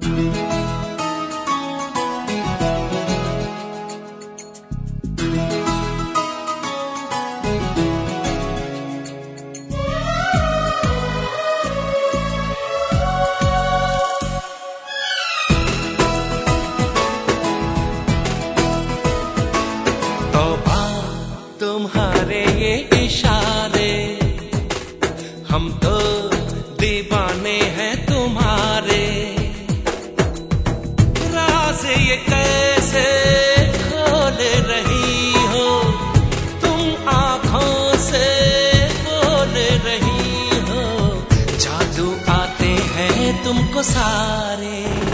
तुम्हारे ये इशारे, हम तो दीवाने हैं तुम्हारे। राज ये कैसे खोल रही हो तुम, आँखों से बोल रही हो। जादू आते हैं तुमको सारे।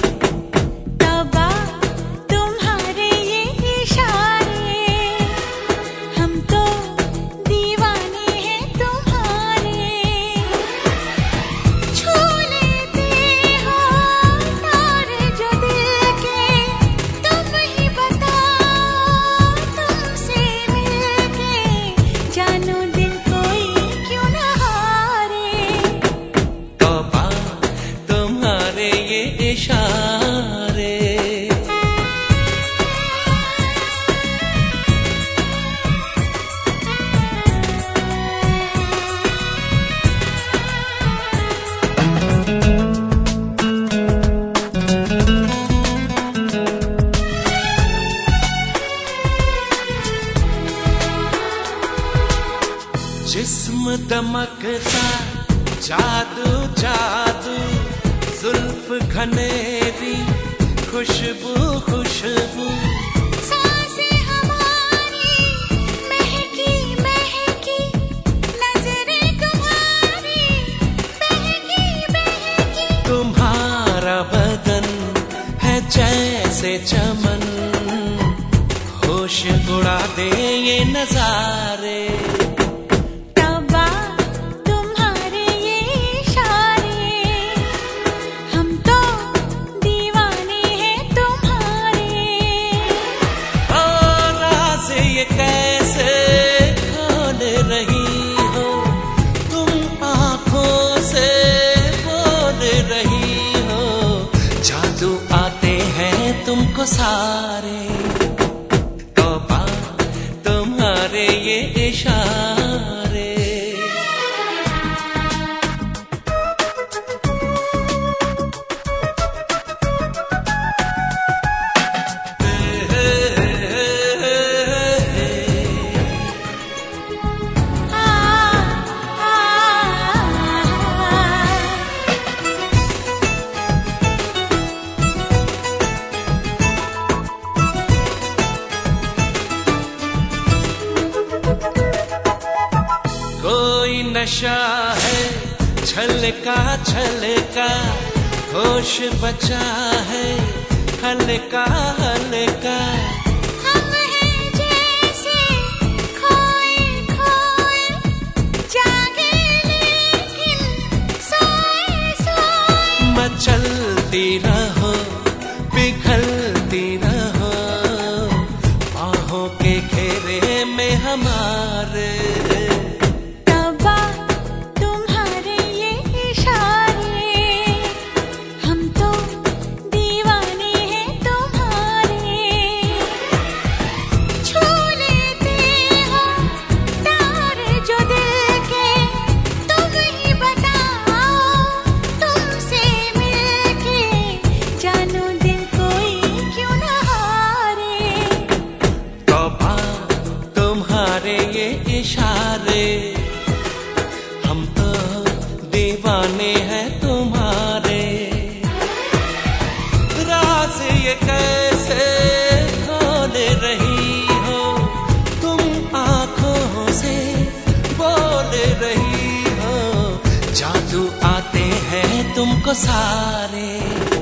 जिस्म दमकता जादू जादू, जुल्फ घनेरी खुशबू खुशबू। सांसें हमारी महकी महकी, नजरें तुम्हारी बहकी बहकी। तुम्हारा बदन है जैसे चमन, होश उड़ा दे ये नजारे। ये कैसे खोल रही हो तुम, आँखों से बोल रही हो। जादू आते हैं तुमको सारे। तौबा तुम्हारे ये इशारे। कोई नशा है छलका छलका, होश बचा है हल्का हल्का। हम हैं जैसे खोए खोए, जागे लेकिन सोए सोए। मचलती रहो पिघलती रहो, बाहों के घेरे में हमारे। ये इशारे, हम तो दीवाने हैं तुम्हारे। राज ये कैसे खोल रही हो तुम, आँखों से बोल रही हो। जादू आते हैं तुमको सारे।